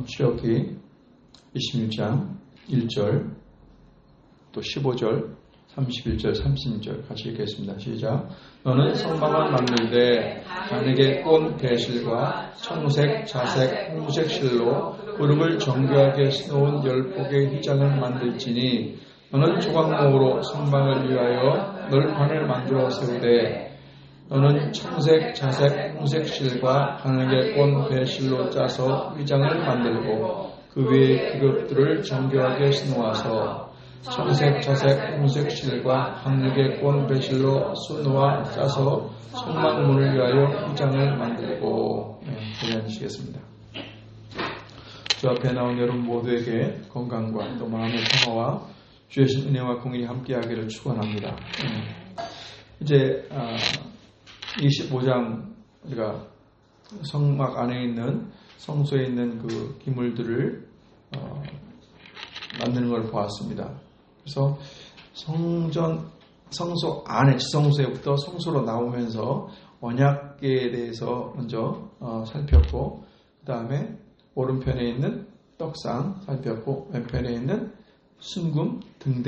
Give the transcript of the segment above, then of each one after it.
출애굽기 26장 1절 또 15절 31절 30절 같이 읽겠습니다. 시작. 너는 성막을 만들되 가죽의 꽃 배실과 청색, 자색, 홍색 실로 그룹을 정교하게 수놓은 10폭의 휘장을 만들지니 너는 조각목으로 성막을 위하여 널판을 만들어 세우되 너는 청색, 자색, 홍색 실과 가죽의 꽃 배실로 짜서 휘장을 만들고 그 위에 기급들을 정교하게 수놓아서 청색, 자색, 홍색 실과 가죽의 꽃 배실로 수놓아 짜서 성막문을 위하여 휘장을 만들고 앉으시겠습니다. 저 앞에 나온 여러분 모두에게 건강과 또 마음의 평화와 주의 신 은혜와 공의이 함께하기를 축원합니다. 이제 25장 우리가 성막 안에 있는 성소에 있는 그 기물들을 만드는 걸 보았습니다. 그래서 성소 안에 지성소에부터 성소로 나오면서 언약궤에 대해서 먼저 살폈고 그 다음에 오른편에 있는 떡상 살폈고 왼편에 있는 순금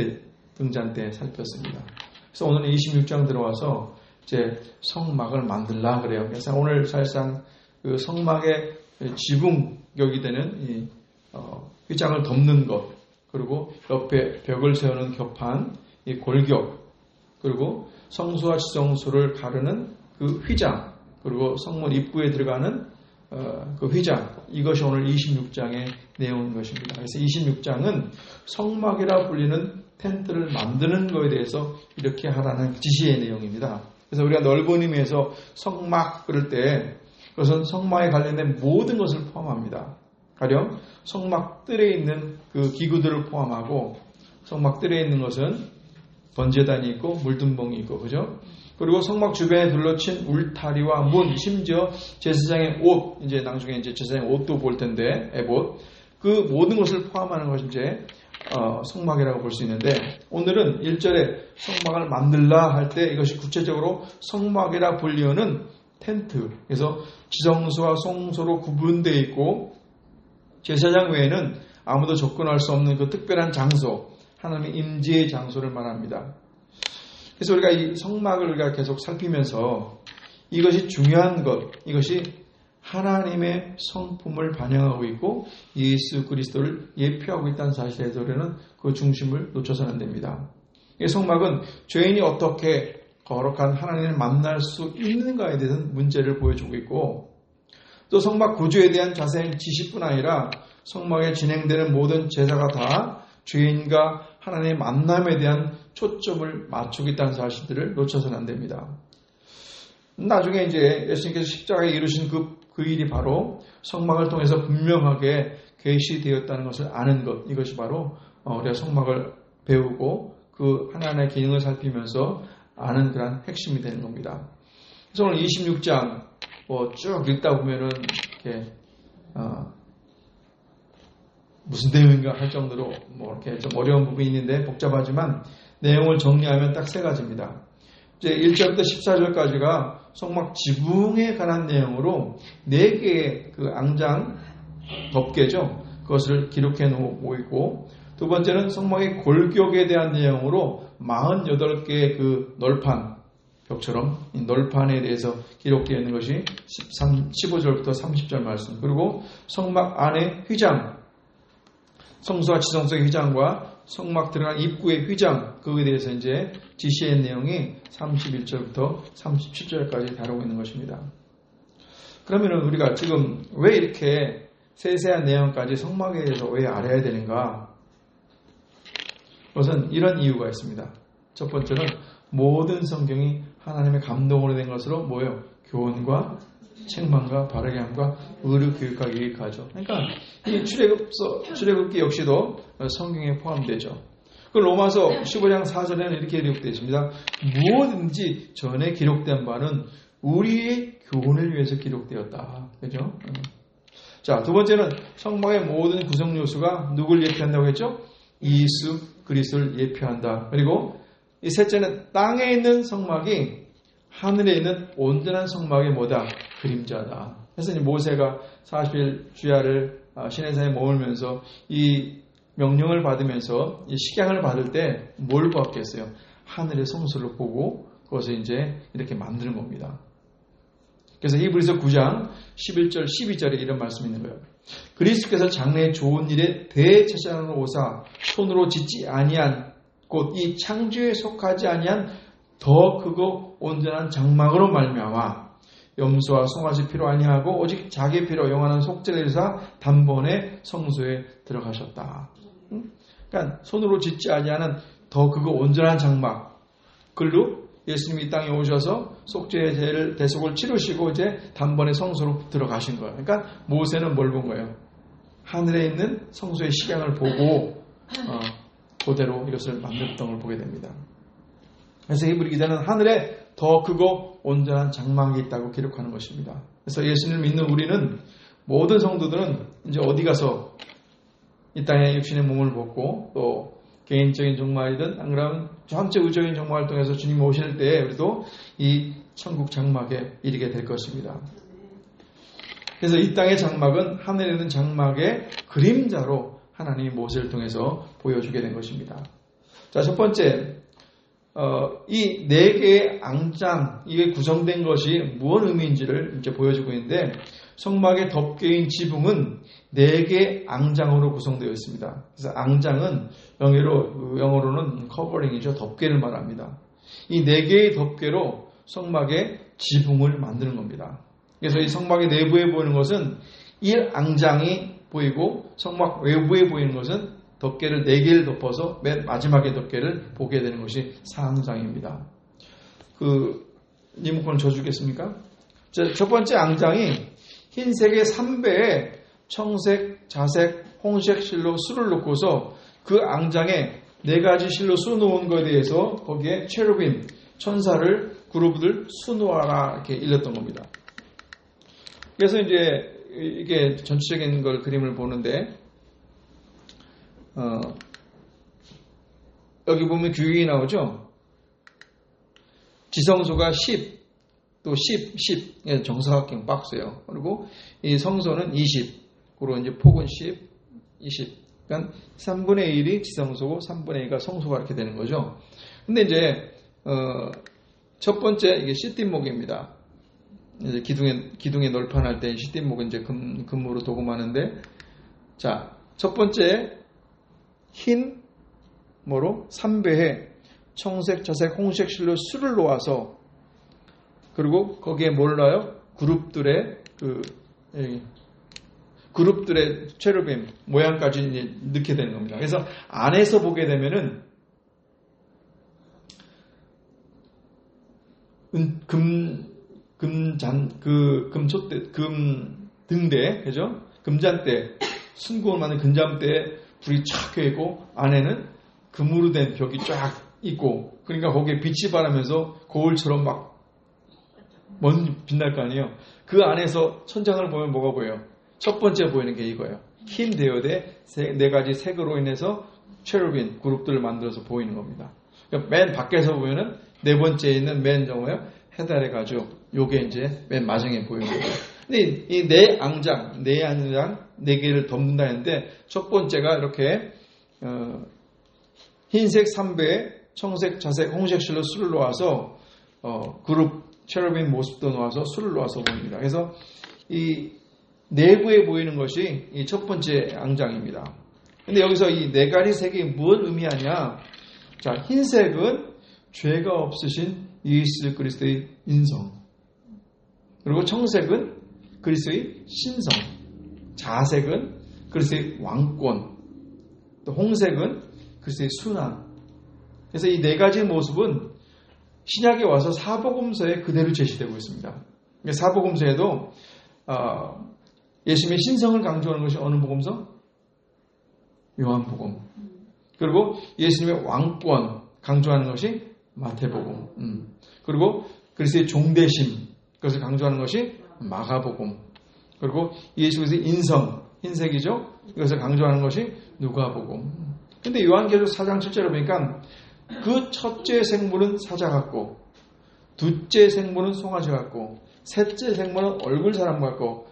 등잔대 살폈습니다. 그래서 오늘 26장 들어와서 이제 성막을 만들라 그래요. 그래서 오늘 사실상 그 성막의 지붕격이 되는 이 휘장을 덮는 것, 그리고 옆에 벽을 세우는 겹판, 이 골격, 그리고 성소와 지성소를 가르는 그 휘장, 그리고 성문 입구에 들어가는 그 휘장, 이것이 오늘 26장의 내용인 것입니다. 그래서 26장은 성막이라 불리는 텐트를 만드는 것에 대해서 이렇게 하라는 지시의 내용입니다. 그래서 우리가 넓은 의미에서 성막 그럴 때 그것은 성막에 관련된 모든 것을 포함합니다. 가령 성막 뜰에 있는 그 기구들을 포함하고 성막 뜰에 있는 것은 번제단이 있고 물둔봉이 있고 그죠? 그리고 성막 주변에 둘러친 울타리와 문, 심지어 제사장의 옷, 이제 나중에 이제 제사장의 옷도 볼 텐데 에봇, 그 모든 것을 포함하는 것이 이제 성막이라고 볼 수 있는데 오늘은 1절에 성막을 만들라 할 때 이것이 구체적으로 성막이라 불리우는 텐트, 그래서 지성소와 성소로 구분되어 있고 제사장 외에는 아무도 접근할 수 없는 그 특별한 장소, 하나님의 임재의 장소를 말합니다. 그래서 우리가 이 성막을 우리가 계속 살피면서 이것이 중요한 것, 이것이 하나님의 성품을 반영하고 있고 예수 그리스도를 예표하고 있다는 사실에 대해서 우리는 그 중심을 놓쳐서는 안 됩니다. 이 성막은 죄인이 어떻게 거룩한 하나님을 만날 수 있는가에 대한 문제를 보여주고 있고 또 성막 구조에 대한 자세한 지식뿐 아니라 성막에 진행되는 모든 제사가 다 죄인과 하나님의 만남에 대한 초점을 맞추고 있다는 사실들을 놓쳐서는 안 됩니다. 나중에 이제 예수님께서 십자가에 이루신 그 일이 바로 성막을 통해서 분명하게 계시되었다는 것을 아는 것, 이것이 바로 우리가 성막을 배우고 그 하나님의 기능을 살피면서 아는 그런 핵심이 되는 겁니다. 그래서 오늘 26장 쭉 읽다 보면은 이렇게 무슨 내용인가 할 정도로 이렇게 좀 어려운 부분이 있는데 복잡하지만 내용을 정리하면 딱 세 가지입니다. 이제 1절부터 14절까지가 성막 지붕에 관한 내용으로 4개의 그 앙장 덮개죠. 그것을 기록해 놓고 있고 두 번째는 성막의 골격에 대한 내용으로 48개의 그 널판, 벽처럼 이 널판에 대해서 기록되어 있는 것이 15절부터 30절 말씀, 그리고 성막 안에 휘장, 성소와 지성소의 휘장과 성막 들어간 입구의 휘장, 그거에 대해서 이제 지시의 내용이 31절부터 37절까지 다루고 있는 것입니다. 그러면은 우리가 지금 왜 이렇게 세세한 내용까지 성막에 대해서 왜 알아야 되는가? 그것은 이런 이유가 있습니다. 첫 번째는 모든 성경이 하나님의 감동으로 된 것으로 뭐예요? 교훈과 책망과 바르게 함과 의로 교육하기 위하죠. 그러니까 이 출애굽기 역시도 성경에 포함되죠. 그 로마서 15장 4절에는 이렇게 기록되어 있습니다. 무엇인지 전에 기록된 바는 우리의 교훈을 위해서 기록되었다. 그죠? 자, 두 번째는 성막의 모든 구성 요소가 누굴 예표한다고 했죠? 예수 그리스도를 예표한다. 그리고 이 셋째는 땅에 있는 성막이 하늘에 있는 온전한 성막의 뭐다? 그림자다. 그래서 이제 모세가 40일 주야를 시내산에 머물면서 이 명령을 받으면서 이 식양을 받을 때 뭘 보았겠어요? 하늘의 성소를 보고 그것을 이제 이렇게 만드는 겁니다. 그래서 히브리서 9장 11절 12절에 이런 말씀이 있는 거예요. 그리스도께서 장래의 좋은 일에 대제사장으로 오사 손으로 짓지 아니한 곧 이 창조에 속하지 아니한 더 크고 온전한 장막으로 말미암아 염소와 송아지 피로 아니하고 오직 자기 피로 영원한 속죄를 이루사 단번에 성소에 들어가셨다. 그러니까 손으로 짓지 아니하는 더 크고 온전한 장막, 글로 예수님이 이 땅에 오셔서 속죄의 죄를 대속을 치르시고 이제 단번에 성소로 들어가신 거예요. 그러니까 모세는 뭘 본 거예요? 하늘에 있는 성소의 식양을 보고 그대로 이것을 만들었던 걸 보게 됩니다. 그래서 히브리 기자는 하늘에 더 크고 온전한 장막이 있다고 기록하는 것입니다. 그래서 예수님을 믿는 우리는 모든 성도들은 이제 어디 가서 이 땅에 육신의 몸을 벗고 또 개인적인 종말이든 안 그러면 전체 의적인 종말을 통해서 주님 오실 때 우리도 이 천국 장막에 이르게 될 것입니다. 그래서 이 땅의 장막은 하늘에 있는 장막의 그림자로 하나님이 모세를 통해서 보여주게 된 것입니다. 자, 첫 번째, 이 네 개의 앙장, 이게 구성된 것이 무엇 의미인지를 이제 보여주고 있는데, 성막의 덮개인 지붕은 네 개의 앙장으로 구성되어 있습니다. 그래서 앙장은 영어로는 커버링이죠. 덮개를 말합니다. 이 네 개의 덮개로 성막의 지붕을 만드는 겁니다. 그래서 이 성막의 내부에 보이는 것은 이 앙장이 보이고 성막 외부에 보이는 것은 덮개를 4개를 덮어서 맨 마지막에 덮개를 보게 되는 것이 사앙장입니다. 리모컨을 줘주겠습니까? 첫 번째 앙장이 흰색의 3배에 청색, 자색, 홍색 실로 수를 놓고서 그 앙장에 4가지 실로 수 놓은 것에 대해서 거기에 체루빔, 천사를 그룹을 수놓아라 이렇게 일렀던 겁니다. 그래서 이제 이게 전체적인 걸 그림을 보는데 여기 보면 규격이 나오죠. 지성소가 10, 또 10, 정사각형 박스예요. 그리고 이 성소는 20, 그리고 이제 폭은 10, 20. 그러니까 3분의 1이 지성소고 3분의 2가 성소가 이렇게 되는 거죠. 근데 이제 첫 번째 이게 시띠목입니다. 이제 기둥에 널판할 때 시띠목은 이제 금으로 도금하는데, 자, 첫 번째 흰 뭐로 3배에 청색, 자색, 홍색 실로 수를 놓아서 그리고 거기에 뭘 넣어요? 그룹들의 체루빔 모양까지 이제 넣게 되는 겁니다. 그래서 안에서 보게 되면은 등대, 그죠? 금잔대, 순금을 만든 금잔대에 불이 촥 켜있고 안에는 금으로 된 벽이 쫙 있고, 그러니까 거기에 빛이 바라면서 거울처럼 막 빛날 거 아니에요. 그 안에서 천장을 보면 뭐가 보여요? 첫 번째 보이는 게 이거예요. 흰 대여대 4가지 색으로 인해서 체루빈 그룹들을 만들어서 보이는 겁니다. 그러니까 맨 밖에서 보면은 4번째에 있는 맨 정오요 해달의 가죽, 요게 이제 맨 마지막에 보이는 거예요. 근데 이 4앙장, 4개를 덮는다 했는데, 첫 번째가 이렇게 흰색 3배에 청색, 자색, 홍색 실로 수를 놓아서 그룹 체루빈 모습도 놓아서 수를 놓아서 보입니다. 그래서 이 내부에 보이는 것이 이 첫 번째 앙장입니다. 근데 여기서 이 4가지 색이 무엇을 의미하냐? 자, 흰색은 죄가 없으신 예수 그리스도의 인성, 그리고 청색은 그리스도의 신성, 자색은 그리스도의 왕권, 또 홍색은 그리스도의 순환. 그래서 이 4가지 모습은 신약에 와서 사복음서에 그대로 제시되고 있습니다. 사복음서에도 예수님의 신성을 강조하는 것이 어느 복음서? 요한복음. 그리고 예수님의 왕권 강조하는 것이 마태복음. 그리고 그리스도의 종되심, 그것을 강조하는 것이 마가복음. 그리고 예수 그리스도의 인성, 흰색이죠? 이것을 강조하는 것이 누가복음. 근데 요한계시록 4장 7절에 보니까 그 첫째 생물은 사자 같고, 둘째 생물은 송아지 같고, 셋째 생물은 얼굴 사람 같고,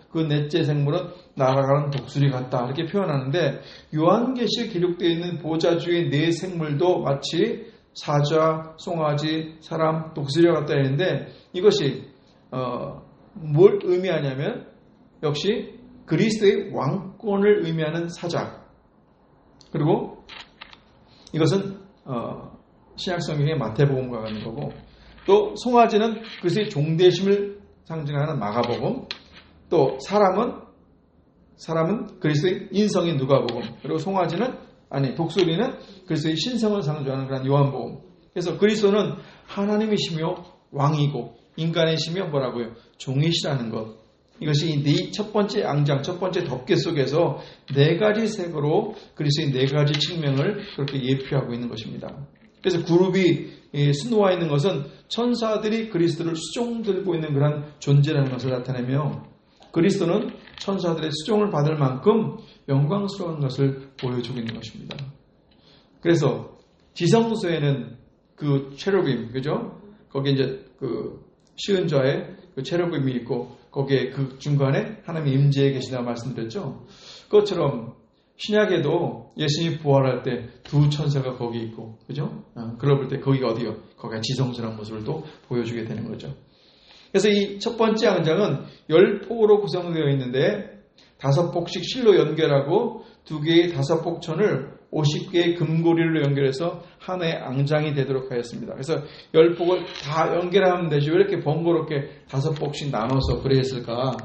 그 넷째 생물은 날아가는 독수리 같다 이렇게 표현하는데 요한계시에 기록되어 있는 보좌주의 네 생물도 마치 사자, 송아지, 사람, 독수리와 같다 했는데 이것이 뭘 의미하냐면 역시 그리스도의 왕권을 의미하는 사자 그리고 이것은 신약성경의 마태복음과 같은 거고 또 송아지는 그리스도의 종되심을 상징하는 마가복음 또 사람은 그리스도의 인성인 누가복음 그리고 독수리는 그리스도의 신성을 상징하는 그런 요한복음 그래서 그리스도는 하나님이시며 왕이고 인간이시며 뭐라고요? 종이시라는 것 이것이 이 첫 번째 앙장, 첫 번째 덮개 속에서 네 가지 색으로 그리스도의 네 가지 측면을 그렇게 예표하고 있는 것입니다. 그래서 그룹이 수놓아 있는 것은 천사들이 그리스도를 수종 들고 있는 그런 존재라는 것을 나타내며 그리스도는 천사들의 수종을 받을 만큼 영광스러운 것을 보여주고 있는 것입니다. 그래서 지성소에는 그 체르빔, 그죠? 거기에 이제 그 시은좌에 그 체르빔이 있고 거기에 그 중간에 하나님의 임재에 계시다 말씀드렸죠. 그것처럼 신약에도 예수님이 부활할 때 두 천사가 거기 있고, 그죠? 그럴 때 거기가 어디요? 거기가 지성스러운 모습을 또 보여주게 되는 거죠. 그래서 이 첫 번째 앙장은 10폭으로 구성되어 있는데 5폭씩 실로 연결하고 2개의 5폭천을 50개의 금고리로 연결해서 하나의 앙장이 되도록 하였습니다. 그래서 10폭을 다 연결하면 되지 왜 이렇게 번거롭게 5폭씩 나눠서 그래 했을까?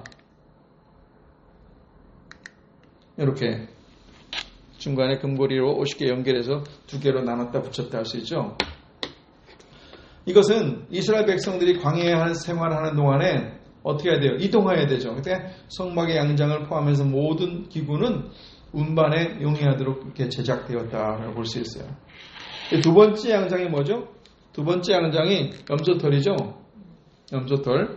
이렇게 중간에 금고리로 50개 연결해서 2개로 나눴다 붙였다 할 수 있죠. 이것은 이스라엘 백성들이 광야에 생활하는 동안에 어떻게 해야 돼요? 이동해야 되죠. 그때 성막의 양장을 포함해서 모든 기구는 운반에 용이하도록 이렇게 제작되었다라고 볼 수 있어요. 두 번째 양장이 뭐죠? 두 번째 양장이 염소털이죠. 염소털.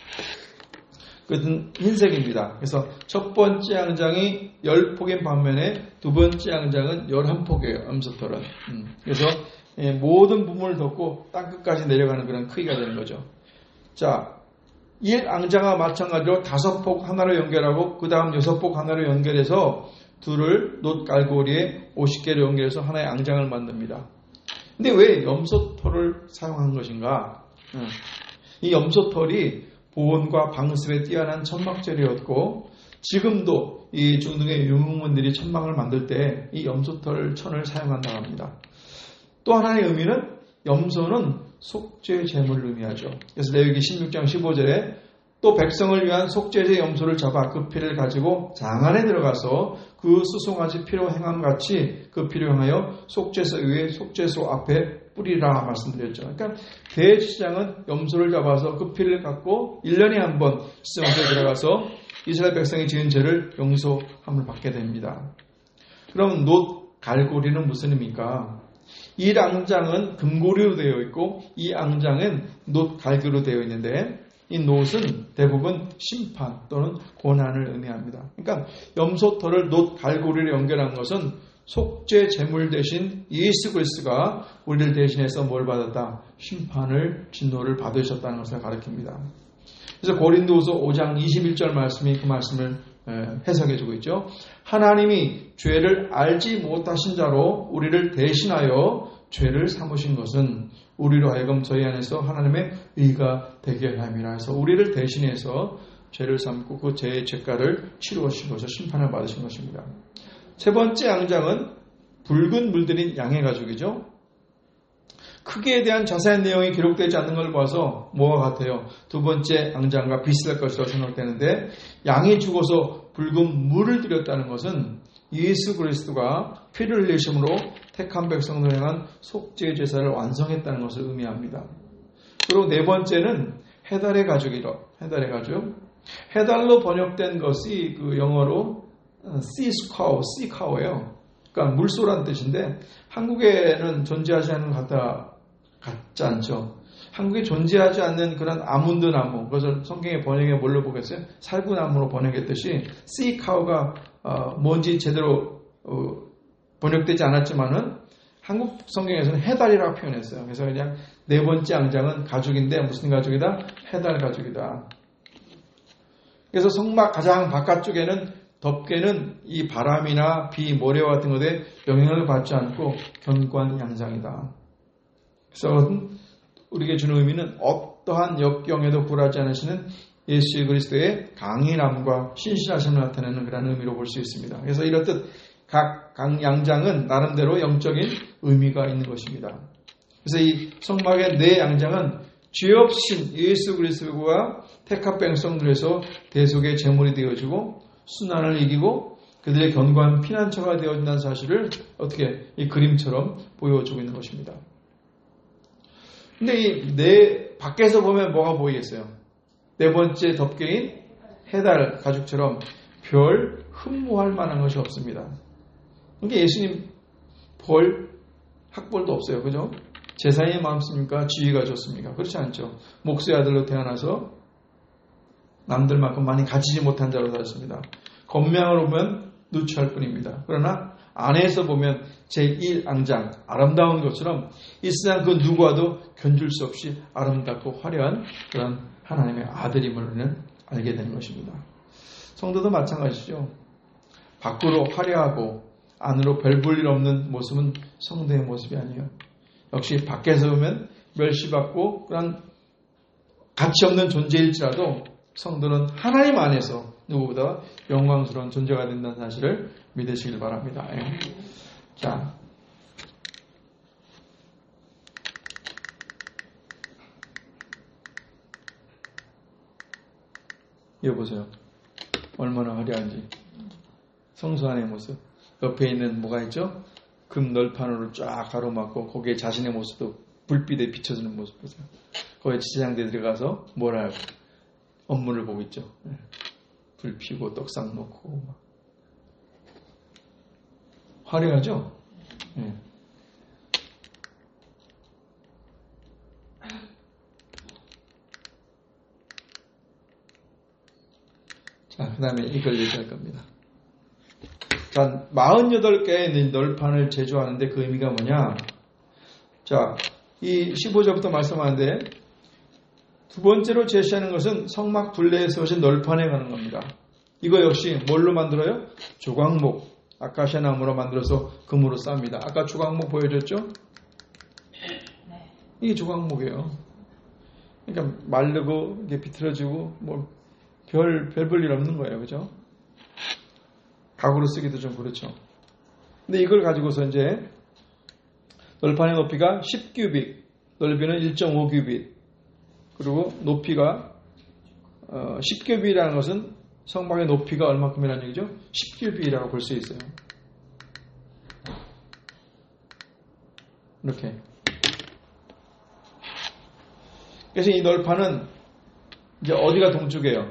그것은 흰색입니다. 그래서 첫 번째 양장이 10폭인 반면에 두 번째 양장은 11폭이에요. 염소털은. 그래서 모든 부분을 덮고 땅끝까지 내려가는 그런 크기가 되는 거죠. 자, 1앙장과 마찬가지로 5폭 하나로 연결하고 그 다음 6폭 하나로 연결해서 둘을 놋갈고리에 50개로 연결해서 하나의 앙장을 만듭니다. 근데 왜 염소털을 사용한 것인가? 이 염소털이 보온과 방습에 뛰어난 천막재료였고 지금도 이 중동의 유목민들이 천막을 만들 때 이 염소털 천을 사용한다고 합니다. 또 하나의 의미는 염소는 속죄 제물을 의미하죠. 그래서 레위기 16장 15절에 또 백성을 위한 속죄제 염소를 잡아 그 피를 가지고 장 안에 들어가서 그 수송아지 피로 행함같이 그 피로 행하여 속죄소 위에 속죄소 앞에 뿌리라 말씀드렸죠. 그러니까 대제사장은 염소를 잡아서 그 피를 갖고 1년에 한 번 수송아지에 들어가서 이스라엘 백성이 지은 죄를 용서함을 받게 됩니다. 그럼 놋 갈고리는 무슨 의미입니까? 이 앙장은 금고리로 되어 있고 이 앙장은 놋 갈고리로 되어 있는데 이 놋은 대부분 심판 또는 고난을 의미합니다. 그러니까 염소털을 놋 갈고리로 연결한 것은 속죄 제물 대신 예수 그리스도가 우리를 대신해서 뭘 받았다? 심판을 진노를 받으셨다는 것을 가리킵니다. 그래서 고린도후서 5장 21절 말씀이 그 말씀을 해석해주고 있죠. 하나님이 죄를 알지 못하신 자로 우리를 대신하여 죄를 삼으신 것은 우리로 하여금 저희 안에서 하나님의 의가 되게 함이라 해서 우리를 대신해서 죄를 삼고 그 죄의 죄가를 치루어주셔서 심판을 받으신 것입니다. 세 번째 앙장은 붉은 물들인 양의 가죽이죠. 크기에 대한 자세한 내용이 기록되지 않는 걸 봐서 뭐와 같아요? 두 번째 앙장과 비슷할 것이라고 생각되는데 양이 죽어서 붉은 물을 들였다는 것은 예수 그리스도가 피를 흘리심으로 택한 백성을 향한 속죄 제사를 완성했다는 것을 의미합니다. 그리고 네 번째는 해달의 가죽이죠. 해달의 가죽. 해달로 번역된 것이 그 영어로 sea cow예요. 그러니까 물소란 뜻인데 한국에는 존재하지 않는 것 같지 않죠. 한국에 존재하지 않는 그런 아몬드 나무, 그것을 성경의 번역에 뭘로 보겠어요? 살구나무로 번역했듯이 sea cow가 뭔지 제대로 번역되지 않았지만은 한국 성경에서는 해달이라고 표현했어요. 그래서 그냥 네 번째 앙장은 가죽인데 무슨 가죽이다? 해달 가죽이다. 그래서 성막 가장 바깥쪽에는 덮개는 이 바람이나 비, 모래와 같은 것에 영향을 받지 않고 견고한 양장이다. 그래서 우리에게 주는 의미는 어떠한 역경에도 굴하지 않으시는 예수 그리스도의 강인함과 신실하심을 나타내는 그런 의미로 볼 수 있습니다. 그래서 이렇듯 각 양장은 나름대로 영적인 의미가 있는 것입니다. 그래서 이 성막의 네 양장은 죄 없인 예수 그리스도가 택한 백성들에서 대속의 제물이 되어지고 순환을 이기고 그들의 견고한 피난처가 되어진다는 사실을 어떻게 이 그림처럼 보여주고 있는 것입니다. 근데 이 네 밖에서 보면 뭐가 보이겠어요? 네 번째 덮개인 해달 가죽처럼 별 흠모할 만한 것이 없습니다. 그러니까 예수님 벌 학벌도 없어요. 그죠? 제사의 마음습니까? 지위가 좋습니까? 그렇지 않죠. 목수의 아들로 태어나서 남들만큼 많이 가지지 못한 자로 살았습니다. 겉면으로 보면 누추할 뿐입니다. 그러나 안에서 보면 제1앙장 아름다운 것처럼 이 세상 그 누구와도 견줄 수 없이 아름답고 화려한 그런 하나님의 아들임을 우리는 알게 되는 것입니다. 성도도 마찬가지죠. 밖으로 화려하고 안으로 별 볼 일 없는 모습은 성도의 모습이 아니에요. 역시 밖에서 보면 멸시받고 그런 가치 없는 존재일지라도 성도는 하나님 안에서 누구보다 영광스러운 존재가 된다는 사실을 믿으시길 바랍니다. 자, 이거 보세요. 얼마나 화려한지. 성소 안의 모습. 옆에 있는 뭐가 있죠? 금 널판으로 쫙 가로막고 거기에 자신의 모습도 불빛에 비춰지는 모습 보세요. 거기에 지장대에 들어가서 뭐라 업무를 보고 있죠. 불 피고 떡상 놓고 막. 화려하죠? 네. 자, 그 다음에 이걸 얘기할 겁니다. 자, 48개의 널판을 제조하는데 그 의미가 뭐냐? 자, 이 15절부터 말씀하는데 두 번째로 제시하는 것은 성막 둘레에 세우신 널판에 가는 겁니다. 이거 역시 뭘로 만들어요? 조각목, 아카시아 나무로 만들어서 금으로 쌉니다. 아까 조각목 보여줬죠? 이게 조각목이에요. 그러니까 마르고 이게 비틀어지고 뭐 별 볼 일 없는 거예요, 그죠? 가구로 쓰기도 좀 그렇죠. 근데 이걸 가지고서 이제 널판의 높이가 10규빗, 넓이는 1.5규빗, 그리고 높이가 10규빗이라는 것은 성막의 높이가 얼마큼이라는 얘기죠? 10규빗이라고 볼 수 있어요. 이렇게. 그래서 이 널판은 이제 어디가 동쪽이에요?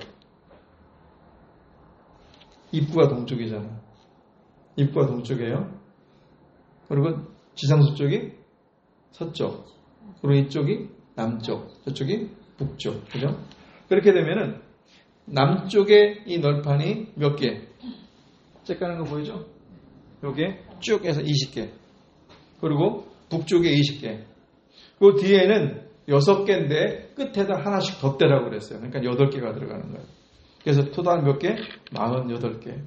입구가 동쪽이잖아. 입구가 동쪽이에요. 그리고 지상수 쪽이 서쪽. 그리고 이쪽이 남쪽. 저쪽이 북쪽. 그죠? 그렇게 되면은 남쪽에 이 널판이 몇 개? 쬐까는 거 보이죠? 요게 쭉 해서 20개. 그리고 북쪽에 20개. 그 뒤에는 6개인데 끝에다 하나씩 덧대라고 그랬어요. 그러니까 8개가 들어가는 거예요. 그래서 토탈 몇 개? 48개.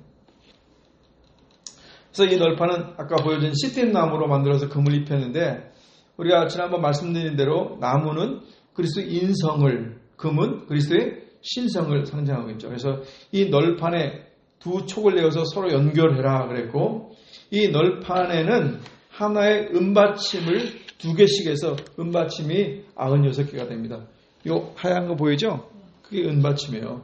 그래서 이 널판은 아까 보여준 시팀 나무로 만들어서 금을 입혔는데 우리가 지난번 말씀드린 대로 나무는 그리스도의 인성을, 금은 그리스도의 신성을 상징하고 있죠. 그래서 이 널판에 두 촉을 내어서 서로 연결해라 그랬고 이 널판에는 하나의 은받침을 2개씩 해서 은받침이 96개가 됩니다. 이 하얀 거 보이죠? 그게 은받침이에요.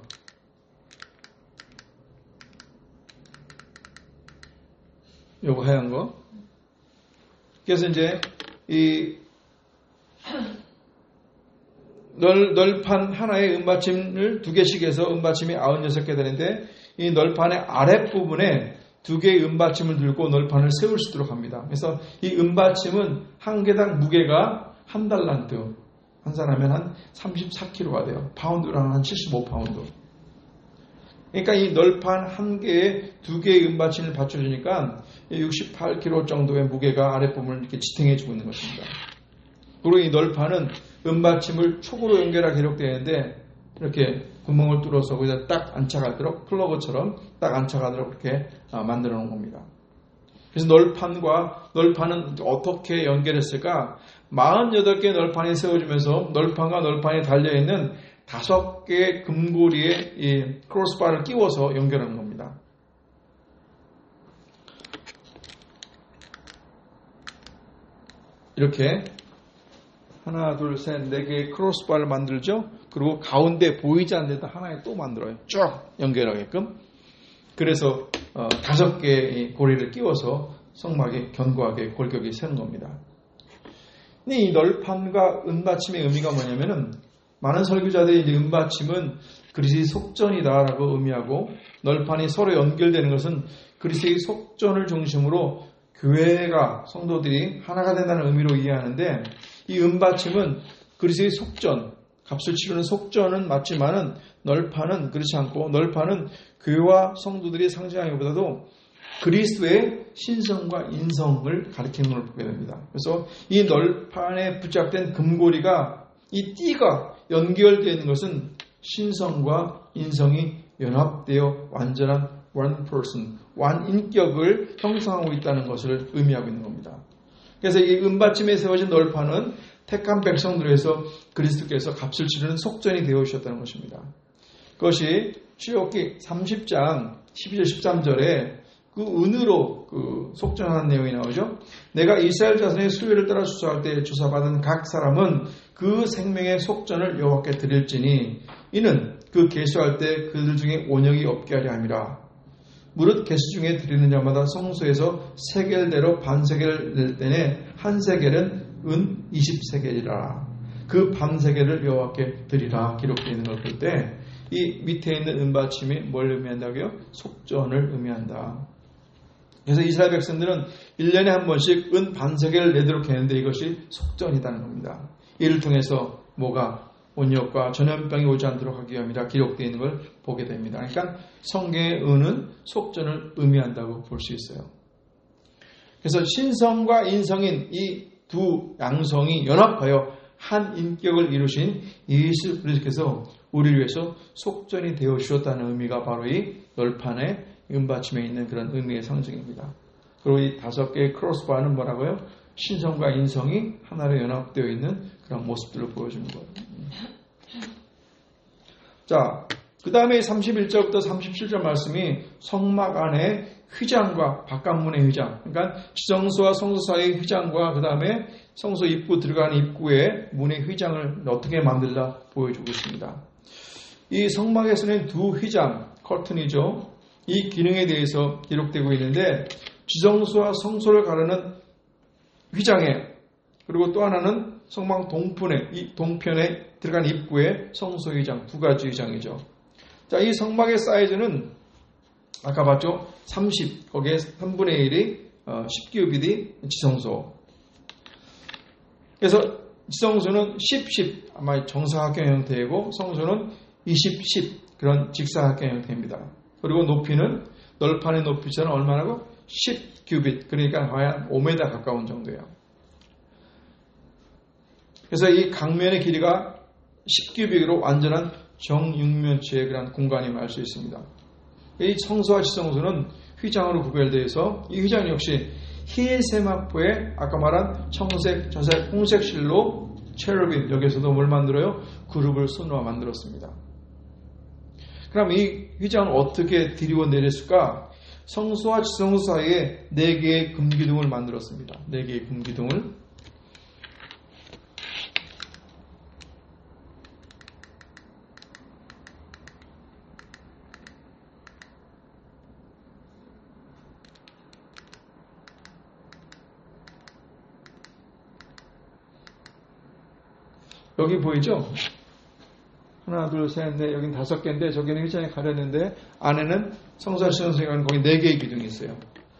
요거 하얀 거. 그래서 이제 이 널판 하나의 은받침을 2개씩 해서 은받침이 96개 되는데 이 널판의 아랫부분에 2개의 은받침을 들고 널판을 세울 수 있도록 합니다. 그래서 이 은받침은 한 개당 무게가 한 달란트, 환산하면 한 34kg가 돼요. 파운드랑 한 75파운드. 그러니까 이 널판 한 개에 2개의 은받침을 받쳐주니까 68kg 정도의 무게가 아랫부분을 이렇게 지탱해주고 있는 것입니다. 그리고 이 널판은 은받침을 촉으로 연결하게 기록되어 있는데 이렇게 구멍을 뚫어서 거기다 딱 안착하도록 플러그처럼 딱 안착하도록 그렇게 만들어 놓은 겁니다. 그래서 널판은 어떻게 연결했을까? 48개의 널판이 세워지면서 널판과 널판이 달려있는 5개의 금고리에 이 크로스바를 끼워서 연결한 겁니다. 이렇게 하나, 둘, 셋, 4개의 크로스바를 만들죠. 그리고 가운데 보이지 않는 데다 하나에 또 만들어요. 쭉 연결하게끔. 그래서 5개의 고리를 끼워서 성막에 견고하게 골격이 세는 겁니다. 근데 이 널판과 은받침의 의미가 뭐냐면은 많은 설교자들이 이제 은받침은 그리스도의 속전이다라고 의미하고 널판이 서로 연결되는 것은 그리스도의 속전을 중심으로 교회가 성도들이 하나가 된다는 의미로 이해하는데 이 은받침은 그리스도의 속전, 값을 치르는 속전은 맞지만은 널판은 그렇지 않고 널판은 교회와 성도들이 상징하기보다도 그리스도의 신성과 인성을 가리키는 걸 보게 됩니다. 그래서 이 널판에 붙잡된 금고리가 이 띠가 연결되어 있는 것은 신성과 인성이 연합되어 완전한 one person, 완인격을 형성하고 있다는 것을 의미하고 있는 겁니다. 그래서 이 은받침에 세워진 널판은 택한 백성들을 해서 그리스도께서 값을 치르는 속전이 되어 주셨다는 것입니다. 그것이 출애굽기 30장 12절 13절에 그 은으로 그 속전하는 내용이 나오죠. 내가 이스라엘 자손의 수요를 따라 조사할 때 조사받은 각 사람은 그 생명의 속전을 여호와께 드릴지니 이는 그 계수할 때 그들 중에 온역이 없게 하려 함이라. 무릇 계수 중에 드리는 자마다 성소에서 세겔대로 반세겔을 낼 때에 한 세겔은 은 20세겔이라. 그 반세겔을 여호와께 드리라 기록되어 있는 걸 볼 때 이 밑에 있는 은받침이 뭘 의미한다고요? 속전을 의미한다. 그래서 이스라엘 백성들은 1년에 한 번씩 은 반세겔을 내도록 했는데 이것이 속전이라는 겁니다. 이를 통해서 뭐가 온역과 전염병이 오지 않도록 하기 위함이라 기록되어 있는 걸 보게 됩니다. 그러니까 성경의 은은 속전을 의미한다고 볼 수 있어요. 그래서 신성과 인성인 이 두 양성이 연합하여 한 인격을 이루신 예수 그리스도께서 우리를 위해서 속전이 되어 주셨다는 의미가 바로 이 널판의 은받침에 있는 그런 의미의 상징입니다. 그리고 이 5개의 크로스바는 뭐라고요? 신성과 인성이 하나로 연합되어 있는 그런 모습들을 보여주는 거예요. 자, 그 다음에 31절부터 37절 말씀이 성막 안에 휘장과 바깥문의 휘장, 그러니까 지성소와 성소 사이의 휘장과 그 다음에 성소 입구 들어가는 입구에 문의 휘장을 어떻게 만들다 보여주고 있습니다. 이 성막에서는 두 휘장, 커튼이죠. 이 기능에 대해서 기록되고 있는데 지성소와 성소를 가르는 휘장에 그리고 또 하나는 성막 동편에 이 동편에 들어간 입구에 성소 휘장 두 가지 휘장이죠. 자, 이 성막의 사이즈는 아까 봤죠? 30 거기에 3분의 1이 10규빗이 지성소. 그래서 지성소는 10 아마 정사각형 형태이고 성소는 20 그런 직사각형 형태입니다. 그리고 높이는 널판의 높이처럼 얼마나고 10규빗 그러니까 거의 한 5m 가까운 정도예요. 그래서 이 강면의 길이가 10규빗으로 완전한 정육면체의 그런 공간임을 알 수 있습니다. 이 성소와 지성소는 휘장으로 구별되어서 이 휘장 역시 흰세마포에 아까 말한 청색, 저색, 홍색 실로 체르빈 여기서도 뭘 만들어요? 그룹을 수놓아 만들었습니다. 그럼 이 휘장은 어떻게 들이워 내렸을까? 성소와 지성소 사이에 4개의 금기둥을 만들었습니다. 4개의 금기둥을. 여기 보이죠? 하나, 둘, 셋, 넷, 여긴 5개인데 저기는 휘장이 가렸는데 안에는 성소와 지성소에 가는 거기 4개의 기둥이 있어요.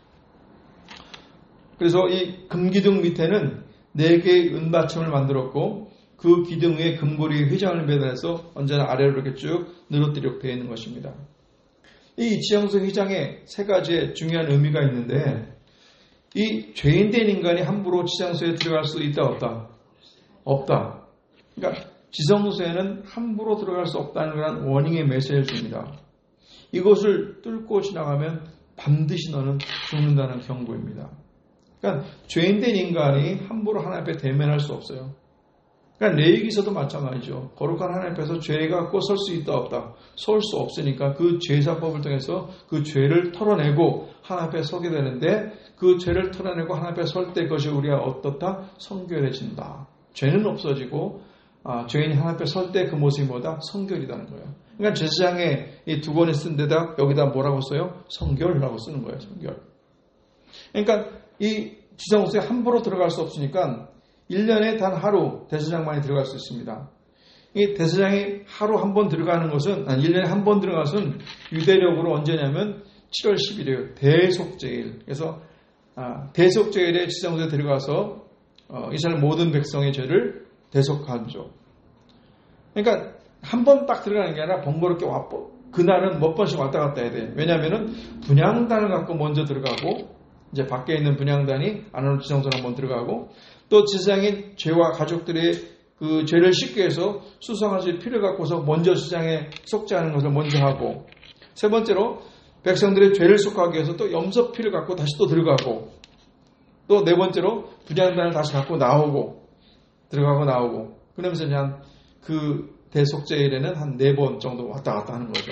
그래서 이 금기둥 밑에는 4개의 은받침을 만들었고 그 기둥 위에 금고리의 휘장을 매달아서 언제나 아래로 이렇게 쭉 늘어뜨리게 되어 있는 것입니다. 이 지성소 휘장에 3가지의 중요한 의미가 있는데 이 죄인된 인간이 함부로 지성소에 들어갈 수 있다 없다? 없다. 그러니까 지성소에는 함부로 들어갈 수 없다는 그런 워닝의 메시지를 줍니다. 이것을 뚫고 지나가면 반드시 너는 죽는다는 경고입니다. 그러니까 죄인된 인간이 함부로 하나님 앞에 대면할 수 없어요. 그러니까 레위기서도 마찬가지죠. 거룩한 하나님 앞에서 죄 갖고 설 수 있다 없다. 설 수 없으니까 그 죄사법을 통해서 그 죄를 털어내고 하나님 앞에 서게 되는데 그 죄를 털어내고 하나님 앞에 설 때 그것이 우리가 어떻다? 성결해진다. 죄는 없어지고 죄인이 하나님 앞에 설 때 그 모습이 뭐다? 성결이라는 거예요. 그러니까 제사장에 이 두 번에 쓴 데다 여기다 뭐라고 써요? 성결이라고 쓰는 거예요. 성결. 그러니까 이 지성소에 함부로 들어갈 수 없으니까 1년에 단 하루 대제사장만이 들어갈 수 있습니다. 이 대제사장이 하루 한 번 들어가는 것은 1년에 한 번 들어가는 것은 유대력으로 언제냐면 7월 10일이에요. 대속제일. 그래서 대속제일에 지성소에 들어가서 이스라엘 모든 백성의 죄를 대속하죠. 그러니까 한 번 딱 들어가는 게 아니라 번거롭게 그날은 몇 번씩 왔다 갔다 해야 돼요. 왜냐하면 분향단을 갖고 먼저 들어가고 이제 밖에 있는 분향단이 안으로 지성소로 한번 들어가고 또 지상의 죄와 가족들의 그 죄를 씻기 위해서 수성하실 피를 갖고서 먼저 지상에 속죄하는 것을 먼저 하고 세 번째로 백성들의 죄를 속하기 위해서 또 염소 피를 갖고 다시 또 들어가고 또 네 번째로 분향단을 다시 갖고 나오고 들어가고 나오고 그러면서 그냥 그 대속죄일에는 한 4번 정도 왔다 갔다 하는 거죠.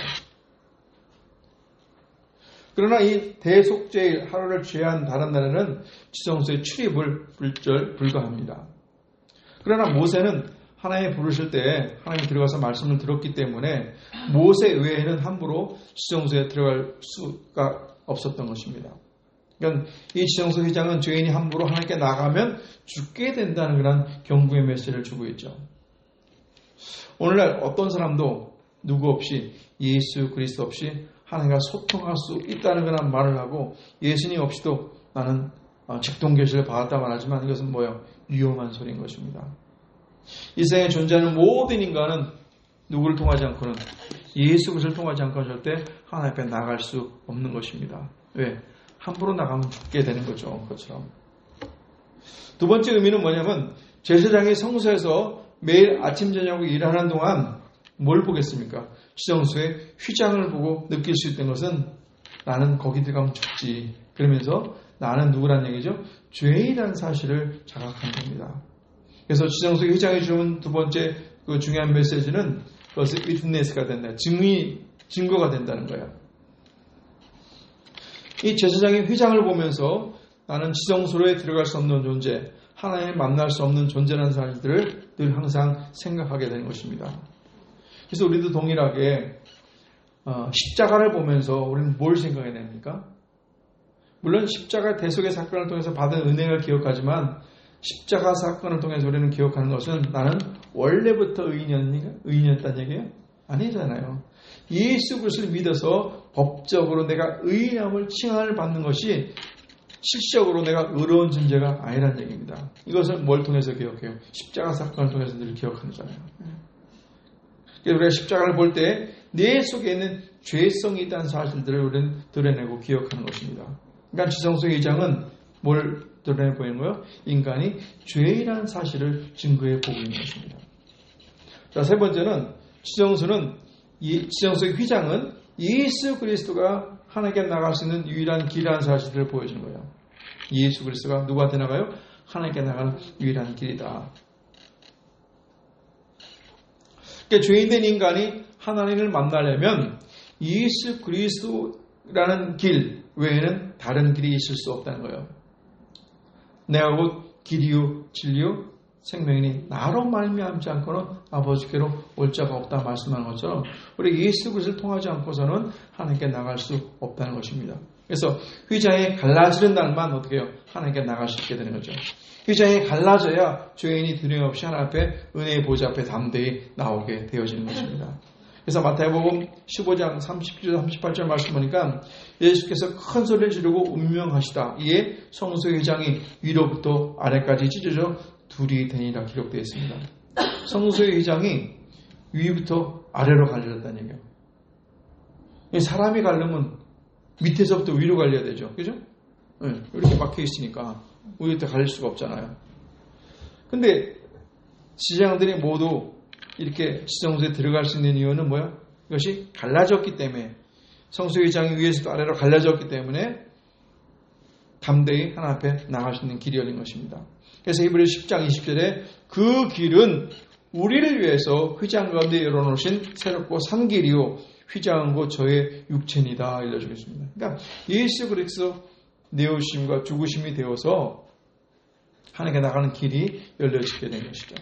그러나 이 대속죄일 하루를 제한 다른 날에는 지성소의 출입을 불가합니다. 그러나 모세는 하나님 부르실 때 하나님이 들어가서 말씀을 들었기 때문에 모세 외에는 함부로 지성소에 들어갈 수가 없었던 것입니다. 그러니까 이 지성소 회장은 죄인이 함부로 하나님께 나가면 죽게 된다는 그런 경고의 메시지를 주고 있죠. 오늘날 어떤 사람도 누구 없이 예수 그리스도 없이 하나님과 소통할 수 있다는 그런 말을 하고 예수님 없이도 나는 직통계시를 받았다 말하지만 이것은 뭐예요? 위험한 소리인 것입니다. 이 세상에 존재하는 모든 인간은 누구를 통하지 않고는 예수 그리스도를 통하지 않고는 절대 하나님 앞에 나갈 수 없는 것입니다. 왜? 함부로 나가면 죽게 되는 거죠. 그것처럼. 두 번째 의미는 뭐냐면 제사장이 성소에서 매일 아침 저녁으로 일하는 동안 뭘 보겠습니까? 지성소의 휘장을 보고 느낄 수 있는 것은 나는 거기 들어가면 죽지. 그러면서 나는 누구란 얘기죠? 죄인이라는 사실을 자각한 겁니다. 그래서 지성소의 휘장이 주는 두 번째 그 중요한 메시지는 그것이 위트네스가 된다. 증거가 된다는 거예요. 이 제사장의 휘장을 보면서 나는 지성소로에 들어갈 수 없는 존재, 하나님을 만날 수 없는 존재라는 사실들을 늘 항상 생각하게 되는 것입니다. 그래서 우리도 동일하게 십자가를 보면서 우리는 뭘 생각해야 됩니까? 물론 십자가 대속의 사건을 통해서 받은 은혜를 기억하지만 십자가 사건을 통해서 우리는 기억하는 것은 나는 원래부터 의인이었다는 얘기예요? 아니잖아요. 예수 그리스도를 믿어서 법적으로 내가 의인함을 칭함을 받는 것이 실적으로 내가 의로운 존재가 아니라는 얘기입니다. 이것을 뭘 통해서 기억해요? 십자가 사건을 통해서 늘 기억하잖아요. 그래서 우리가 십자가를 볼 때 내 속에 있는 죄성이 있다는 사실들을 우리는 드러내고 기억하는 것입니다. 그러니까 지성소의 2장은 뭘 드러내 보이는 거예요? 인간이 죄인이라는 사실을 증거해 보고 있는 것입니다. 자, 세 번째는 지성소의 휘장은 예수 그리스도가 하나님께 나갈 수 있는 유일한 길이라는 사실을 보여주는 거예요. 예수 그리스도가 누구한테 나가요? 하나님께 나가는 유일한 길이다. 그러니까 죄인된 인간이 하나님을 만나려면 예수 그리스도라는 길 외에는 다른 길이 있을 수 없다는 거예요. 내가 곧 길이요 진리요 생명이니 나로 말미암지 않고는 아버지께로 올 자가 없다 말씀하는 것처럼 우리 예수 그리스도를 통하지 않고서는 하나님께 나갈 수 없다는 것입니다. 그래서 휘장이 갈라지는 날만 어떻게 해요? 하나님께 나갈 수 있게 되는 거죠. 휘장이 갈라져야 죄인이 두려움 없이 하나님 앞에 은혜의 보좌 앞에 담대히 나오게 되어지는 것입니다. 그래서 마태복음 15장 37절 38절 말씀 보니까 예수께서 큰 소리를 지르고 운명하시다. 이에 성소의 휘장이 위로부터 아래까지 찢어져 둘이 되니라 기록되어 있습니다. 성소의 휘장이 위부터 아래로 갈려졌다는 얘기예요. 사람이 갈려면 밑에서부터 위로 갈려야 되죠. 그죠? 네, 이렇게 막혀 있으니까 위부터 갈릴 수가 없잖아요. 근데 지장들이 모두 이렇게 지성소에 들어갈 수 있는 이유는 뭐야? 이것이 갈라졌기 때문에, 성소회장이 위에서도 아래로 갈라졌기 때문에 담대히 하나님 앞에 나갈 수 있는 길이 열린 것입니다. 그래서 히브리서 10장 20절에 그 길은 우리를 위해서 휘장 가운데 열어놓으신 새롭고 산 길이요 휘장은 곧 저의 육체니다 알려주겠습니다. 그러니까 예수 그리스도 내오심과 죽으심이 되어서 하나님께 나가는 길이 열려지게 된 것이죠.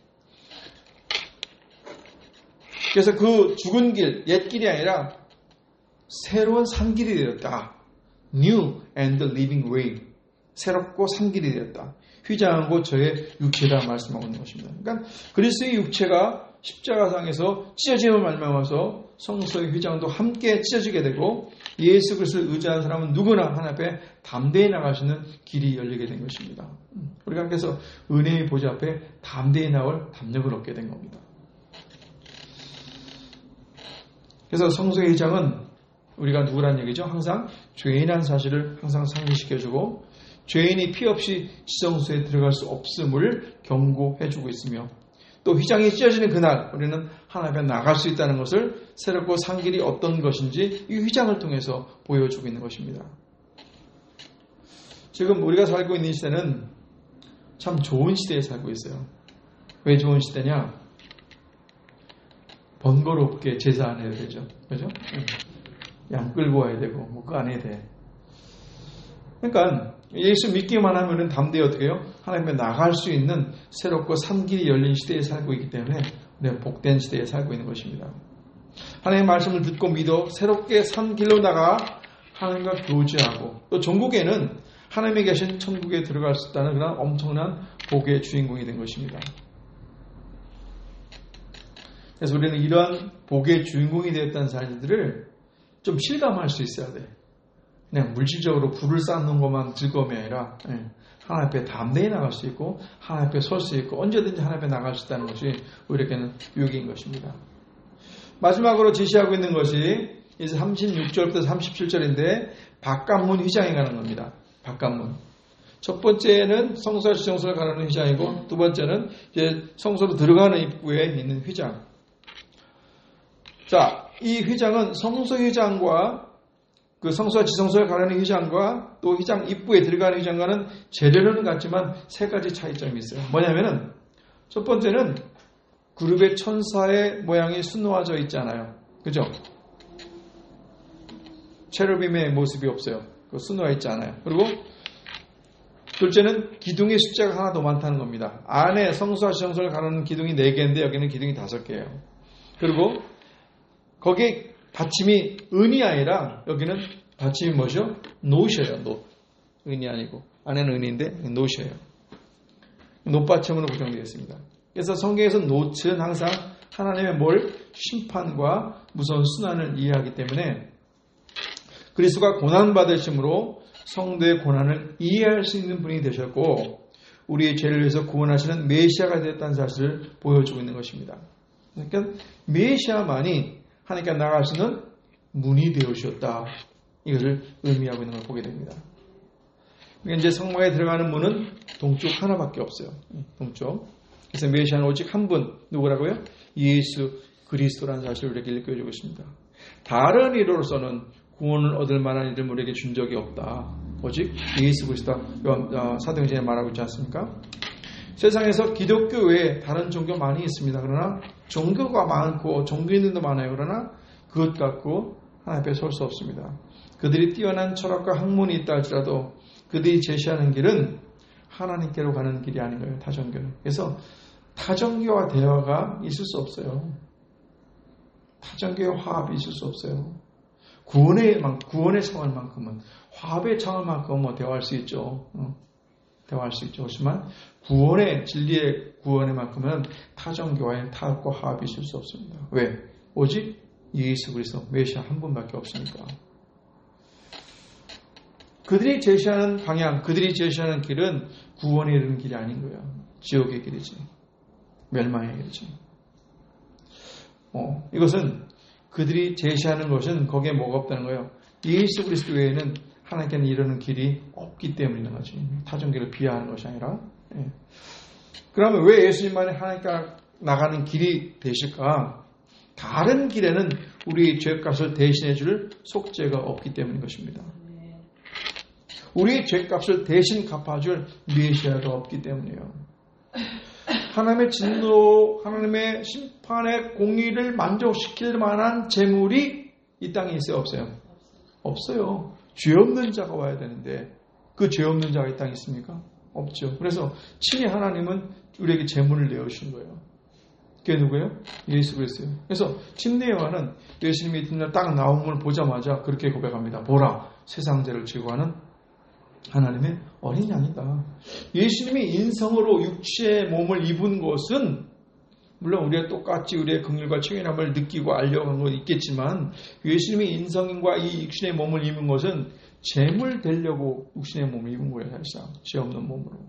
그래서 그 죽은 길, 옛 길이 아니라 새로운 산 길이 되었다. New and living way. 새롭고 산 길이 되었다. 휘장은 곧 저의 육체다 말씀하고 있는 것입니다. 그러니까 그리스도의 육체가 십자가상에서 찢어짐을 말미암아서 성소의 휘장도 함께 찢어지게 되고 예수 그리스도를 의지하는 사람은 누구나 하나님 앞에 담대히 나갈 수 있는 길이 열리게 된 것입니다. 우리가 그래서 은혜의 보좌 앞에 담대히 나올 담력을 얻게 된 겁니다. 그래서 성소의 휘장은 우리가 누구란 얘기죠? 항상 죄인한 사실을 항상 상기시켜주고 죄인이 피 없이 지성소에 들어갈 수 없음을 경고해주고 있으며 또 휘장이 찢어지는 그날 우리는 하나님 앞에 나갈 수 있다는 것을 새롭고 산 길이 어떤 것인지 이 휘장을 통해서 보여주고 있는 것입니다. 지금 우리가 살고 있는 시대는 참 좋은 시대에 살고 있어요. 왜 좋은 시대냐? 번거롭게 제사 안 해도 되죠. 그죠? 양 끌고 와야 되고 뭐 그거 안 해도 돼. 그러니까 예수 믿기만 하면은 담대히 어떻게 해요? 하나님께 나갈 수 있는 새롭고 산 길이 열린 시대에 살고 있기 때문에 우리가 복된 시대에 살고 있는 것입니다. 하나님의 말씀을 듣고 믿어 새롭게 산 길로 나가 하나님과 교제하고 또 전국에는 하나님이 계신 천국에 들어갈 수 있다는 그런 엄청난 복의 주인공이 된 것입니다. 그래서 우리는 이러한 복의 주인공이 되었다는 사실들을 좀 실감할 수 있어야 돼. 그냥 물질적으로 불을 쌓는 것만 즐거움이 아니라 하나님 앞에 담대히 나갈 수 있고 하나님 앞에 설 수 있고 언제든지 하나님 앞에 나갈 수 있다는 것이 우리에게는 유익인 것입니다. 마지막으로 제시하고 있는 것이 이제 36절부터 37절인데 바깥문 휘장에 관한 겁니다. 바깥문. 첫 번째는 성소와 지성소를 가르는 휘장이고 두 번째는 이제 성소로 들어가는 입구에 있는 휘장. 자, 이 휘장은 성소 휘장과 그 성소와 지성소를 가르는 휘장과 또 휘장 입구에 들어가는 휘장과는 재료는 같지만 세 가지 차이점이 있어요. 뭐냐면은 첫 번째는 그룹의 천사의 모양이 수놓아져 있잖아요. 그죠? 체르빔의 모습이 없어요. 그 수놓아 있지 않아요. 그리고 둘째는 기둥의 숫자가 하나 더 많다는 겁니다. 안에 성소와 지성소를 가르는 기둥이 4개인데 여기는 기둥이 5개예요. 그리고 거기에 받침이 은이 아니라 여기는 받침이 뭐죠? 노셔예요. 노. 은이 아니고 안에는 은인데 노셔예요. 노받침으로 구성되어 있습니다. 그래서 성경에서 노트는 항상 하나님의 심판과 무서운 순환을 이해하기 때문에 그리스도가 고난받으심으로 성도의 고난을 이해할 수 있는 분이 되셨고 우리의 죄를 위해서 구원하시는 메시아가 되었다는 사실을 보여주고 있는 것입니다. 그러니까 메시아만이 하나님께 나갈 수 있는 문이 되어주셨다. 이것을 의미하고 있는 걸 보게 됩니다. 이제 성막에 들어가는 문은 동쪽 하나밖에 없어요. 동쪽. 그래서 메시아는 오직 한 분, 누구라고요? 예수 그리스도라는 사실을 우리에게 일깨워주고 있습니다. 다른 이로서는 구원을 얻을 만한 일을 우리에게 준 적이 없다. 오직 예수 그리스도 사도행전에 말하고 있지 않습니까? 세상에서 기독교 외에 다른 종교 많이 있습니다. 그러나 종교가 많고 종교인들도 많아요. 그러나 그것 갖고 하나님 앞에 설 수 없습니다. 그들이 뛰어난 철학과 학문이 있다 할지라도 그들이 제시하는 길은 하나님께로 가는 길이 아닌 거예요. 타종교는. 그래서 타종교와 대화가 있을 수 없어요. 타종교의 화합이 있을 수 없어요. 구원의 차원만큼은 화합의 차원만큼은 뭐 대화할 수 있죠. 대화할 수 있죠. 그렇지만 구원의 진리의 구원의만큼은 타종교와의 타협과 화합이 있을 수 없습니다. 왜? 오직 예수 그리스도 메시아 한 분밖에 없으니까. 그들이 제시하는 방향, 그들이 제시하는 길은 구원에 이르는 길이 아닌 거예요. 지옥의 길이지. 멸망의 길이지. 이것은 그들이 제시하는 것은 거기에 뭐가 없다는 거예요. 예수 그리스도 외에는 하나님께는 이르는 길이 없기 때문인 거지. 타종교를 비하하는 것이 아니라. 그러면 왜 예수님만이 하나님께 나가는 길이 되실까? 다른 길에는 우리의 죄값을 대신해 줄 속죄가 없기 때문인 것입니다. 우리의 죄값을 대신 갚아줄 메시아가 없기 때문이에요. 하나님의 진노, 하나님의 심판의 공의를 만족시킬 만한 재물이 이 땅에 있어요? 없어요? 없어요. 죄 없는 자가 와야 되는데 그 죄 없는 자가 이 땅에 있습니까? 없죠. 그래서 친히 하나님은 우리에게 재물을 내어주신 거예요. 그게 누구예요? 예수 그리스도예요. 그래서 침례 요한은 예수님이 이튿날 딱 나옴을 보자마자 그렇게 고백합니다. 보라, 세상 죄를 지고하는 하나님의 어린 양이다. 예수님이 인성으로 육체의 몸을 입은 것은 물론 우리가 똑같이 우리의 긍휼과 청인함을 느끼고 알려고 한 건 있겠지만 예수님이 인성과 이 육신의 몸을 입은 것은 재물 되려고 육신의 몸을 입은 거예요. 사실상 죄 없는 몸으로.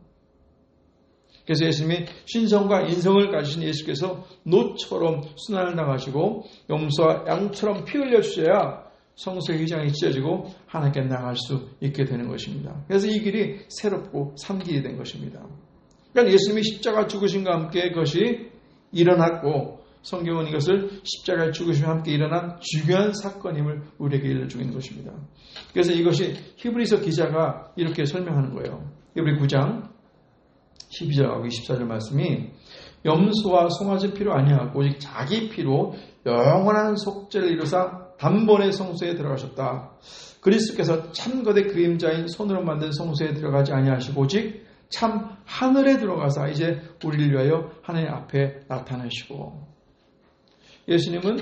그래서 예수님이 신성과 인성을 가지신 예수께서 노처럼 순환을 당하시고 염소와 양처럼 피 흘려 주셔야 성소의 휘장이 찢어지고 하나님께 나갈 수 있게 되는 것입니다. 그래서 이 길이 새롭고 산 길이 된 것입니다. 그러니까 예수님이 십자가 죽으심과 함께 그것이 일어났고 성경은 이것을 십자가의 죽으심과 함께 일어난 중요한 사건임을 우리에게 일러주고 있는 것입니다. 그래서 이것이 히브리서 기자가 이렇게 설명하는 거예요. 히브리 9장 12절하고 24절 말씀이 염소와 송아지 피로 아니하고 오직 자기 피로 영원한 속죄를 이루사 단번에 성소에 들어가셨다. 그리스도께서 참 거대 그림자인 손으로 만든 성소에 들어가지 아니하시고 오직 참 하늘에 들어가사 이제 우리를 위하여 하나님 앞에 나타나시고 예수님은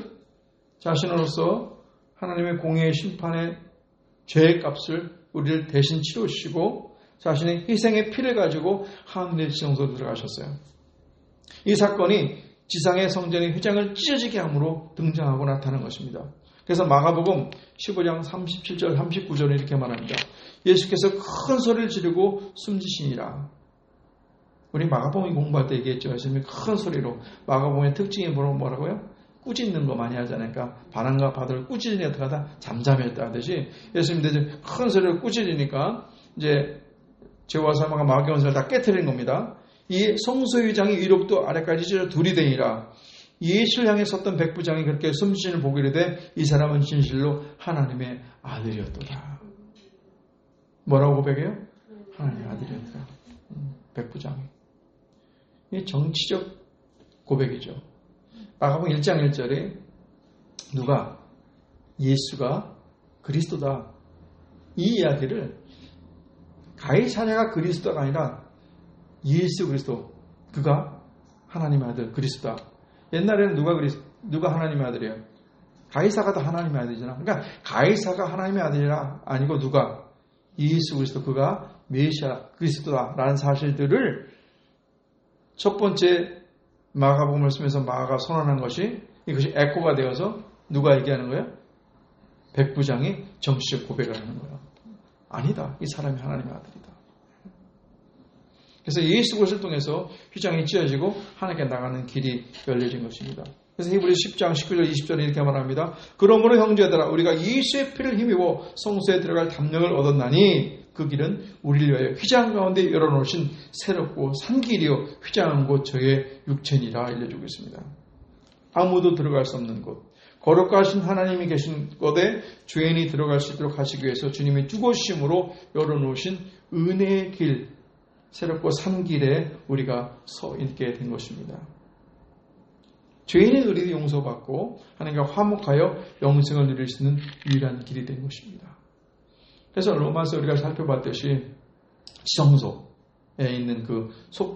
자신으로서 하나님의 공의의 심판의 죄의 값을 우리를 대신 치루시고 자신의 희생의 피를 가지고 하늘의 성소로 들어가셨어요. 이 사건이 지상의 성전의 휘장을 찢어지게 함으로 등장하고 나타나는 것입니다. 그래서 마가복음 15장 37절 39절에 이렇게 말합니다. 예수께서 큰 소리를 지르고 숨지시니라. 우리 마가복음 공부할 때 얘기했죠. 예수님이 큰 소리로. 마가복음의 특징이 뭐라고요? 꾸짖는 거 많이 하잖아요. 그러니까 바람과 바다를 꾸짖으니 들어가다 잠잠했다 하듯이 예수님도 이제 큰 소리로 꾸짖으니까 이제 죄와 사망과 마귀의 원수를 다 깨트리는 겁니다. 이 성소의 휘장이 위로부터 아래까지 찢어져 둘이 되니라. 예수를 향해 섰던 백부장이 그렇게 숨쉬는 보고 이르되 이 사람은 진실로 하나님의 아들이었도다. 뭐라고 고백해요? 하나님의 아들이었다. 백부장이. 이 정치적 고백이죠. 마가복음 1장 1절에 누가 예수가 그리스도다. 이 이야기를 가이사랴가 그리스도가 아니라 예수 그리스도, 그가 하나님의 아들 그리스도다. 옛날에는 누가 하나님의 아들이에요? 가이사가 다 하나님의 아들이잖아. 그러니까 가이사가 하나님의 아들이라 아니고 누가? 예수 그리스도, 그가 메시아 그리스도다라는 사실들을 첫 번째 마가복음을 쓰면서 마가가 선언한 것이 이것이 에코가 되어서 누가 얘기하는 거예요? 백부장이 정치적 고백을 하는 거예요. 아니다. 이 사람이 하나님의 아들이다. 그래서 예수 그리스도를 통해서 휘장이 찢어지고 하나님께 나가는 길이 열려진 것입니다. 그래서 히브리 10장 19절 20절에 이렇게 말합니다. 그러므로 형제들아 우리가 예수의 피를 힘입어 성소에 들어갈 담력을 얻었나니 그 길은 우리를 위하여 휘장 가운데 열어놓으신 새롭고 산 길이요 휘장한 곳 저의 육체니라 알려주고 있습니다. 아무도 들어갈 수 없는 곳, 거룩하신 하나님이 계신 곳에 죄인이 들어갈 수 있도록 하시기 위해서 주님이 죽으심으로 열어놓으신 은혜의 길, 새롭고 산 길에 우리가 서 있게 된 것입니다. 죄인의 의리도 용서받고 하나님과 화목하여 영생을 누릴 수 있는 유일한 길이 된 것입니다. 그래서 로마서 우리가 살펴봤듯이 지성소에 있는 그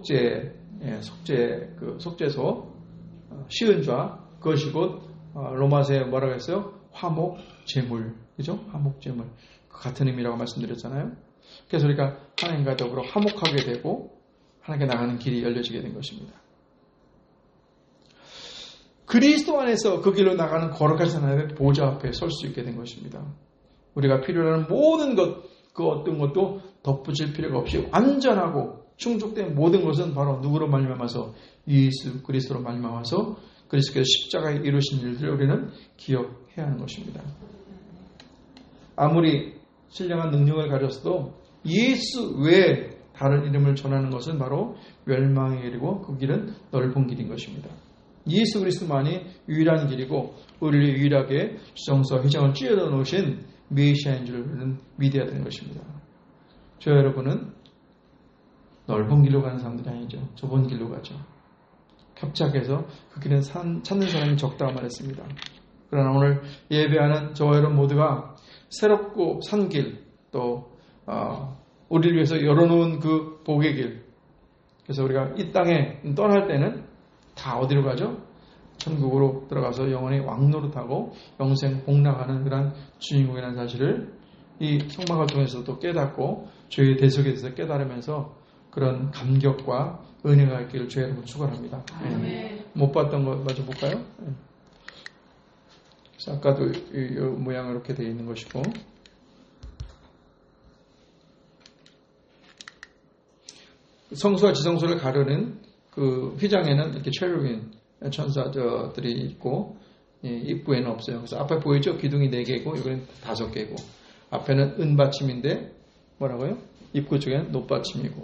속죄소 시은좌 그것이 곧 로마서에 뭐라고 했어요? 화목 제물, 그죠? 화목 제물 그 같은 의미라고 말씀드렸잖아요. 그래서 우리가 하나님과 더불어 화목하게 되고 하나님께 나가는 길이 열려지게 된 것입니다. 그리스도 안에서 그 길로 나가는 거룩하신 하나님의 보좌 앞에 설 수 있게 된 것입니다. 우리가 필요로 하는 모든 것, 그 어떤 것도 덧붙일 필요가 없이 완전하고 충족된 모든 것은 바로 누구로 말미암아서 예수 그리스도로 말미암아서 그리스도께서 십자가에 이루신 일들을 우리는 기억해야 하는 것입니다. 아무리 신령한 능력을 가졌어도 예수 외에 다른 이름을 전하는 것은 바로 멸망의 길이고 그 길은 넓은 길인 것입니다. 예수 그리스도만이 유일한 길이고 우리를 유일하게 정서 회장을 찌어넣어 놓으신 메시아인 줄은 믿어야 되는 것입니다. 저 여러분은 넓은 길로 가는 사람들이 아니죠. 좁은 길로 가죠. 협착해서 그 길은 찾는 사람이 적다고 말했습니다. 그러나 오늘 예배하는 저와 여러분 모두가 새롭고 산 길, 또 우리를 위해서 열어놓은 그 복의 길. 그래서 우리가 이 땅에 떠날 때는 다 어디로 가죠? 천국으로 들어가서 영원히 왕노릇하고 영생 복락하는 그런 주인공이라는 사실을 이 성막을 통해서도 깨닫고 죄의 대속에 대해서 깨달으면서 그런 감격과 은혜가 있기를 주의 이름으로 축원합니다. 못 봤던 거 마저 볼까요? 그래서 아까도 이 모양으로 이렇게 되어 있는 것이고, 성소와 지성소를 가르는 그 휘장에는 이렇게 체루빈 천사들이 있고, 입구에는 없어요. 그래서 앞에 보이죠? 기둥이 4개고 여기는 5개고, 앞에는 은받침인데 뭐라고요? 입구 쪽에는 놋받침이고.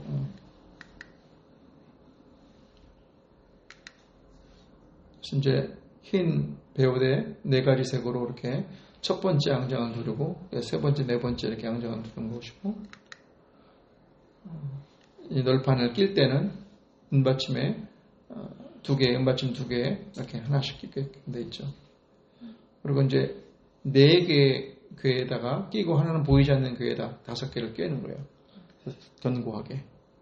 이제 흰 배우대 4가지 색으로 이렇게 첫 번째 앙장을 두르고 세 번째, 네 번째 이렇게 앙장을 두른 것이고, 이 널판을 낄 때는 은받침에 2개, 은받침 2개 이렇게 하나씩 끼게 돼 있죠. 그리고 이제 4개 궤에다가 끼고 하나는 보이지 않는 궤에다 5개를 꿰는 거예요. 견고하게.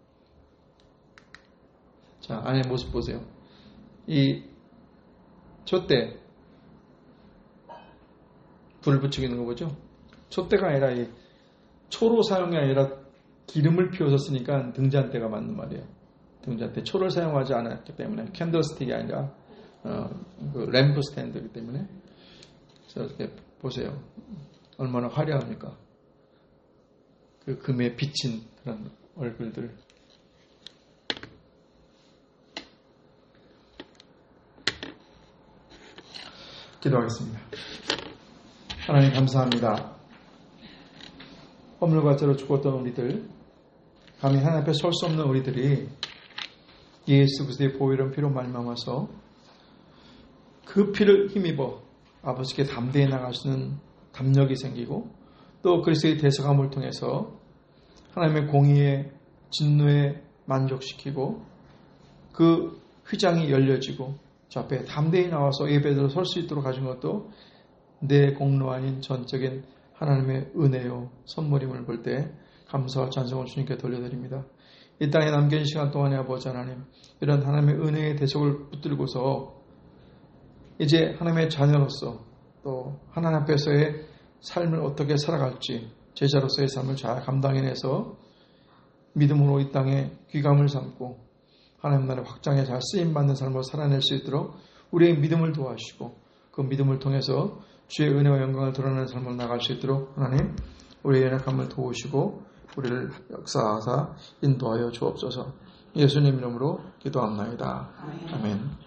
자, 안에 모습 보세요. 이 촛대 불을 붙이고 있는 거 보죠? 촛대가 아니라 이 초로 사용이 아니라 기름을 피워서 쓰니까 등잔대가 맞는 말이에요. 등잔대 초를 사용하지 않았기 때문에 캔들스틱이 아니라 그 램프 스탠드이기 때문에. 그래서 이렇게 보세요. 얼마나 화려합니까? 그 금에 비친 그런 얼굴들. 기도하겠습니다. 하나님 감사합니다. 허물과 죄로 죽었던 우리들, 감히 하나님 앞에 설 수 없는 우리들이 예수 그리스도의 보혈의 피로 말미암아서 그 피를 힘입어 아버지께 담대히 나가시는 담력이 생기고, 또 그리스도의 대속함을 통해서 하나님의 공의에 진노에 만족시키고 그 휘장이 열려지고 저 앞에 담대히 나와서 예배드려 설 수 있도록 하신 것도 내 공로 아닌 전적인 하나님의 은혜요 선물임을 볼 때 감사와 찬송을 주님께 돌려드립니다. 이 땅에 남겨진 시간 동안에 아버지 하나님, 이런 하나님의 은혜의 대속을 붙들고서 이제 하나님의 자녀로서 또 하나님 앞에서의 삶을 어떻게 살아갈지, 제자로서의 삶을 잘 감당해내서 믿음으로 이 땅에 귀감을 삼고 하나님 나라의 확장에 잘 쓰임받는 삶을 살아낼 수 있도록 우리의 믿음을 도와주시고, 그 믿음을 통해서 주의 은혜와 영광을 드러내는 삶을 나갈 수 있도록 하나님 우리의 연약함을 도우시고 우리를 역사하사 인도하여 주옵소서. 예수님 이름으로 기도합나이다. 아멘.